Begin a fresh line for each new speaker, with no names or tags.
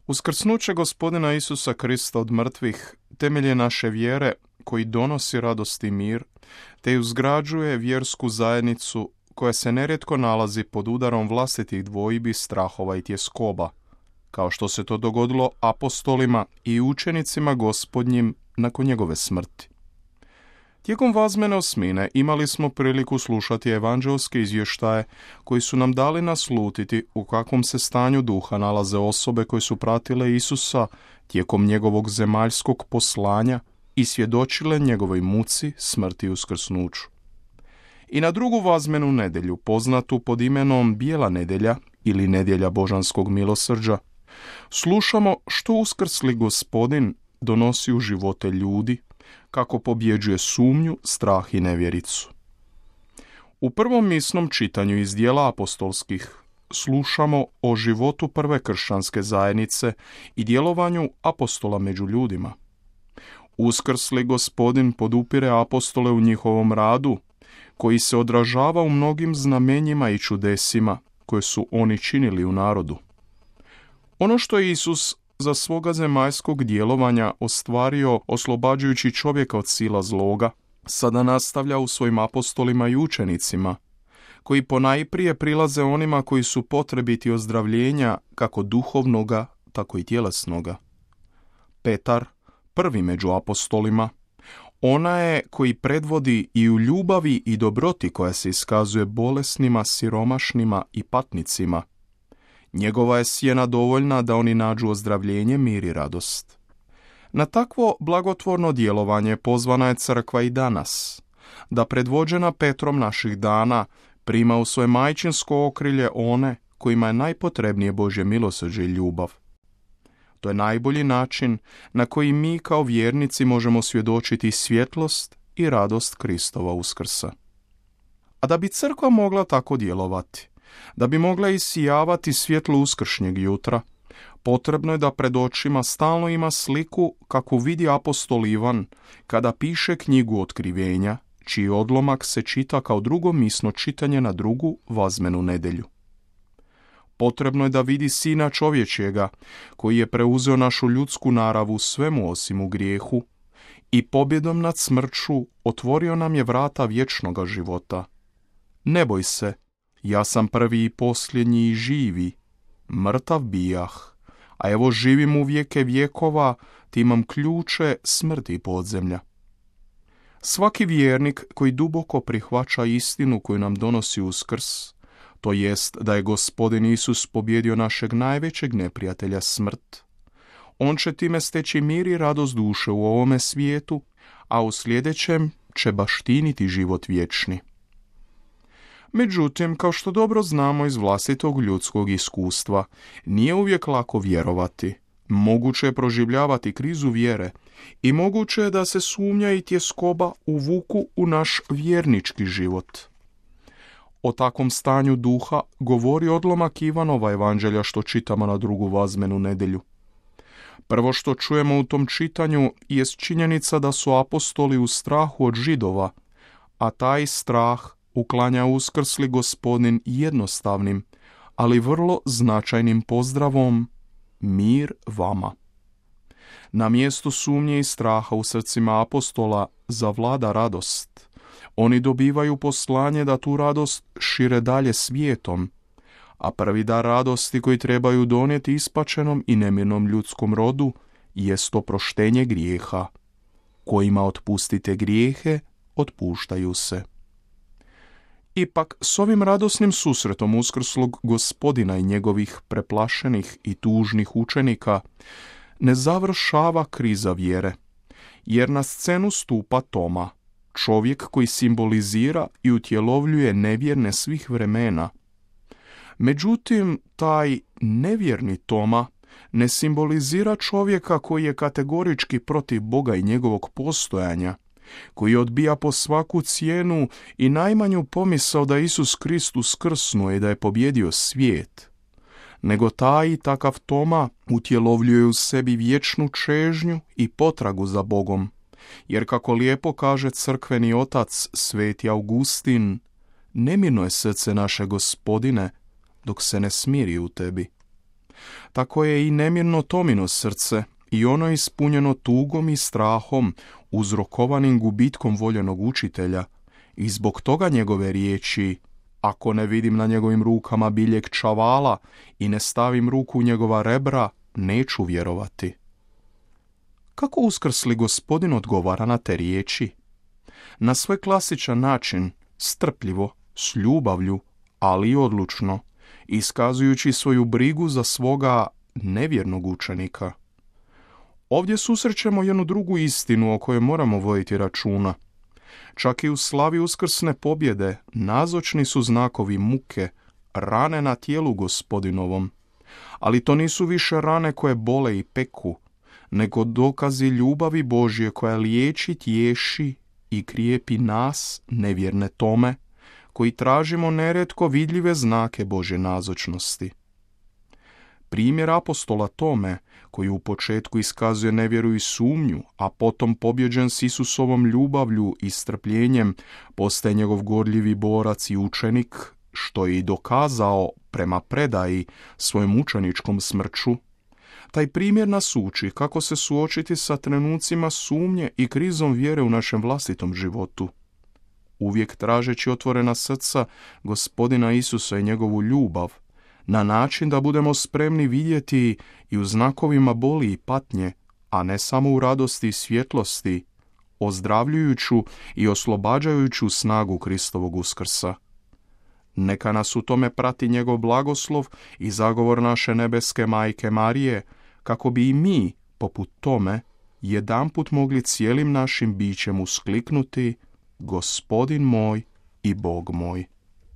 Uskrsnuće Gospodina Isusa Krista od mrtvih temelj je naše vjere koji donosi radost i mir, te uzgrađuje vjersku zajednicu koja se nerijetko nalazi pod udarom vlastitih dvojbi, strahova i tjeskoba, kao što se to dogodilo apostolima i učenicima Gospodnjim nakon njegove smrti. Tijekom vazmene osmine imali smo priliku slušati evanđelske izvještaje koji su nam dali naslutiti u kakvom se stanju duha nalaze osobe koje su pratile Isusa tijekom njegovog zemaljskog poslanja i svjedočile njegovoj muci, smrti i uskrsnuću. I na drugu vazmenu nedjelju, poznatu pod imenom Bijela nedjelja ili nedjelja božanskog milosrđa, slušamo što uskrsli Gospodin donosi u živote ljudi, kako pobjeđuje sumnju, strah i nevjericu. U prvom misnom čitanju iz dijela apostolskih slušamo o životu prve kršćanske zajednice i djelovanju apostola među ljudima. Uskrsli Gospodin podupire apostole u njihovom radu, koji se odražava u mnogim znamenjima i čudesima koje su oni činili u narodu. Ono što je Isus za svoga zemaljskog djelovanja ostvario oslobađajući čovjeka od sila zloga, sada nastavlja u svojim apostolima i učenicima, koji ponajprije prilaze onima koji su potrebiti ozdravljenja kako duhovnoga, tako i tjelesnoga. Petar, prvi među apostolima, ona je koji predvodi i u ljubavi i dobroti koja se iskazuje bolesnima, siromašnima i patnicima. Njegova je sjena dovoljna da oni nađu ozdravljenje, mir i radost. Na takvo blagotvorno djelovanje pozvana je crkva i danas, da predvođena Petrom naših dana prima u svoje majčinsko okrilje one kojima je najpotrebnije Božje milosrđe i ljubav. To je najbolji način na koji mi kao vjernici možemo svjedočiti svjetlost i radost Kristova uskrsa. A da bi crkva mogla tako djelovati, da bi mogla isijavati svjetlo uskršnjeg jutra, potrebno je da pred očima stalno ima sliku kakvu vidi apostol Ivan kada piše knjigu Otkrivenja, čiji odlomak se čita kao drugo misno čitanje na drugu vazmenu nedjelju. Potrebno je da vidi Sina čovječjega, koji je preuzeo našu ljudsku naravu u svemu osim u grijehu i pobjedom nad smrću otvorio nam je vrata vječnoga života. Ne boj se, ja sam prvi i posljednji i živi, mrtav bijah, a evo živim u vijeke vjekova, te imam ključe smrti i podzemlja. Svaki vjernik koji duboko prihvaća istinu koju nam donosi uskrs, to jest da je Gospodin Isus pobjedio našeg najvećeg neprijatelja smrt, on će time steći mir i radost duše u ovome svijetu, a u sljedećem će baštiniti život vječni. Međutim, kao što dobro znamo iz vlastitog ljudskog iskustva, nije uvijek lako vjerovati. Moguće je proživljavati krizu vjere i moguće je da se sumnja i tjeskoba uvuku u naš vjernički život. O takvom stanju duha govori odlomak Ivanova evanđelja što čitamo na drugu vazmenu nedjelju. Prvo što čujemo u tom čitanju jest činjenica da su apostoli u strahu od Židova, a taj strah uklanja uskrsli Gospodin jednostavnim, ali vrlo značajnim pozdravom: mir vama. Na mjestu sumnje i straha u srcima apostola zavlada radost. Oni dobivaju poslanje da tu radost šire dalje svijetom, a prvi dar radosti koji trebaju donijeti ispačenom i nemirnom ljudskom rodu jest oproštenje grijeha. Kojima otpustite grijehe, otpuštaju se. Ipak, s ovim radosnim susretom uskrslog Gospodina i njegovih preplašenih i tužnih učenika ne završava kriza vjere, jer na scenu stupa Toma, čovjek koji simbolizira i utjelovljuje nevjerne svih vremena. Međutim, taj nevjerni Toma ne simbolizira čovjeka koji je kategorički protiv Boga i njegovog postojanja, koji odbija po svaku cijenu i najmanju pomisao da Isus Krist uskrsnuo i da je pobjedio svijet, nego taj i takav Toma utjelovljuje u sebi vječnu čežnju i potragu za Bogom, jer kako lijepo kaže crkveni otac Sveti Augustin, nemirno je srce naše Gospodine dok se ne smiri u tebi. Tako je i nemirno Tomino srce, i ono ispunjeno tugom i strahom, uzrokovanim gubitkom voljenog učitelja, i zbog toga njegove riječi: ako ne vidim na njegovim rukama biljeg čavala i ne stavim ruku u njegova rebra, neću vjerovati. Kako uskrsli Gospodin odgovara na te riječi? Na svoj klasičan način, strpljivo, s ljubavlju, ali i odlučno, iskazujući svoju brigu za svoga nevjernog učenika. Ovdje susrećemo jednu drugu istinu o kojoj moramo voditi računa. Čak i u slavi uskrsne pobjede nazočni su znakovi muke, rane na tijelu Gospodinovom. Ali to nisu više rane koje bole i peku, nego dokazi ljubavi Božje koja liječi, tješi i krijepi nas, nevjerne Tome, koji tražimo nerijetko vidljive znake Božje nazočnosti. Primjer apostola Tome, koji u početku iskazuje nevjeru i sumnju, a potom pobjeđen s Isusovom ljubavlju i strpljenjem, postaje njegov gorljivi borac i učenik, što je i dokazao prema predaji svojom učeničkom smrću. Taj primjer nas uči kako se suočiti sa trenucima sumnje i krizom vjere u našem vlastitom životu. Uvijek tražeći otvorena srca Gospodina Isusa i njegovu ljubav, na način da budemo spremni vidjeti i u znakovima boli i patnje, a ne samo u radosti i svjetlosti, ozdravljujuću i oslobađajuću snagu Kristovog uskrsa. Neka nas u tome prati njegov blagoslov i zagovor naše nebeske majke Marije, kako bi i mi, poput Tome, jedanput mogli cijelim našim bićem uskliknuti: Gospodin moj i Bog moj.